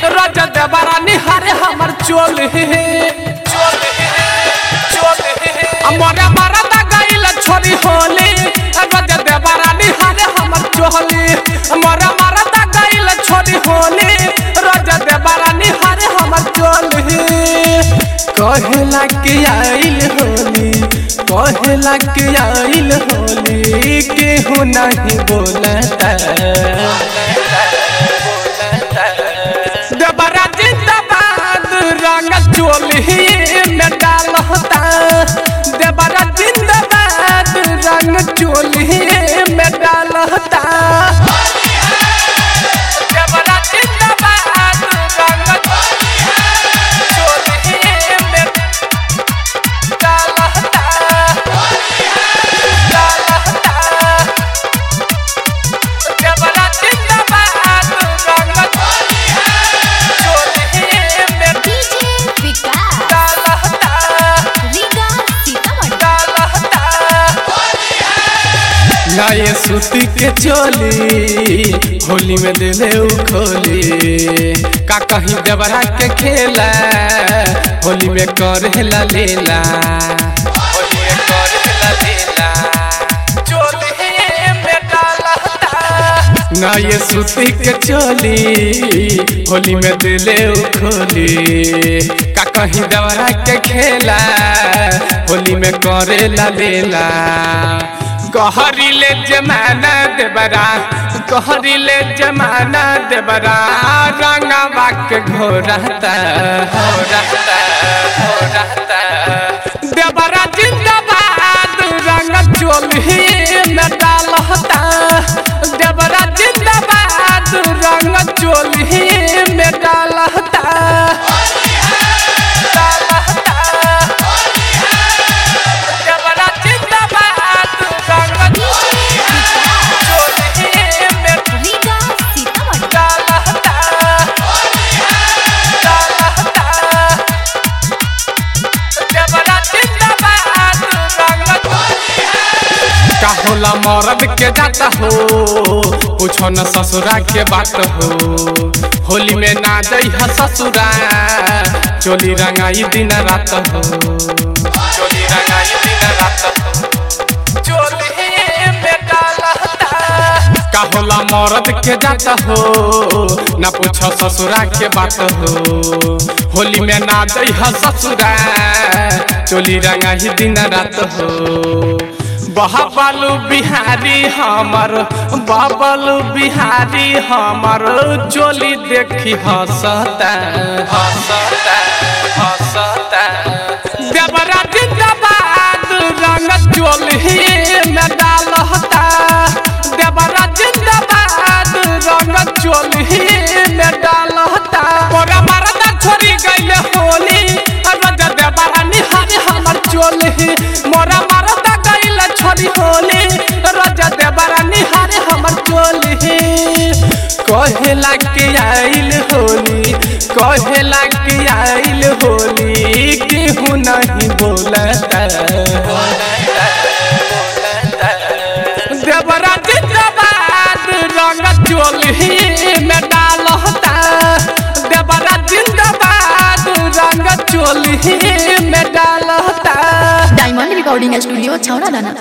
रोज देवरा निहारे हमर चोली मोरे मरदा गइल छोरी होली रोज देवरा निहारे हमर चोली मोरे मरदा गइल छोरी होली रोज देवरा निहारे हमर चोली कहला के आइल होली केहू नहीं बोलता देवरा जिंदाबाद रंग चोली में डालता देवरा जिंदाबाद रंग चोली में डालता देवरा जिंदाबाद रंग चोली में डालता देवरा जिंदाबाद रंग ये सूती के चोली होली में दिले खोली का कहीं देवरा के खेला होली में करेला लेला होली में करेला लेला चोली में डालता ना ये सूती के चोली होली में दिले खोली का कहीं देवरा के खेला होली में करेला लेला कहरीले जमाना देवरा रंगवा के घोरता देवरा जिंदाबाद रंग चोली में डालता देवरा जिंदाबाद रंग चोली में डालता होला मरद के जाता हो पूछो न ससुरा के बात हो होली में ना जई ह ससुरा चोली रंगाई दिन रात हो चोली रंगाई दिन रात हो चोली में डालता का होला मरद के जाता हो ना पूछो ससुरा के बात हो होली में ना जई ह ससुरा चोली रंगाई दिन रात हो बाबलू बिहारी हमर चोली देखी हंसता देवरा जिंदाबाद रंग चोली में डालता देवरा जिंदाबाद रंग चोली में डालता मोरा मरदा छोरी गइल होली रोज देवरा निहारे हमर चोली मोरा मरदा छोरी होली रोज देवरा निहारे हमर चोली कहला के आइल होली केहू नहीं बोलता देवरा जिंदाबाद रंग चोली में डालता देवरा जिंदाबाद रंग चोली में डालता डायमंड रिकॉर्डिंग स्टूडियो छौरा दाना।